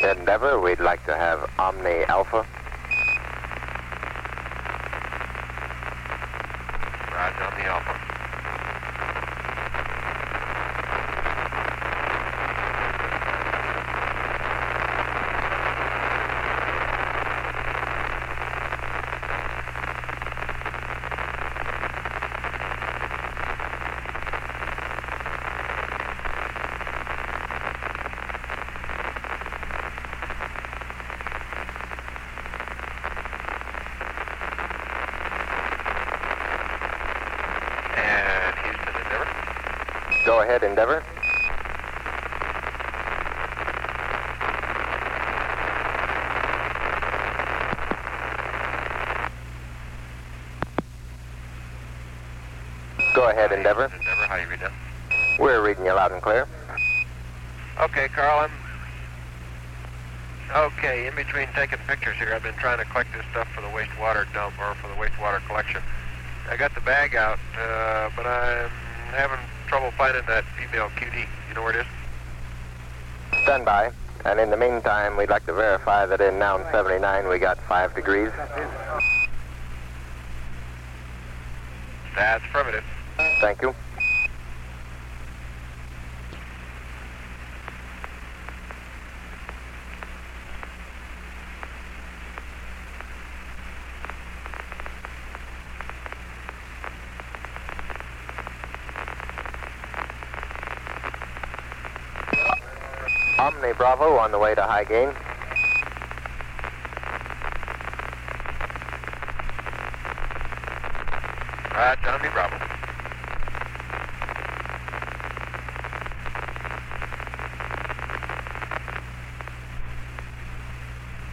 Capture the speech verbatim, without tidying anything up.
Endeavor, we'd like to have Omni Alpha. Roger, Omni Alpha. Go ahead, Endeavor. Go ahead, Endeavor. Endeavor, how you read that? We're reading you loud and clear. Okay, Carl, I'm... Okay, in between taking pictures here, I've been trying to collect this stuff for the wastewater dump, or for the wastewater collection. I got the bag out, uh, but I'm having trouble finding that female Q D. You know where it is? Stand by. And in the meantime, we'd like to verify that in Noun seventy-nine we got five degrees. That's affirmative. Thank you. Omni Bravo on the way to high gain. Right, Omni Bravo.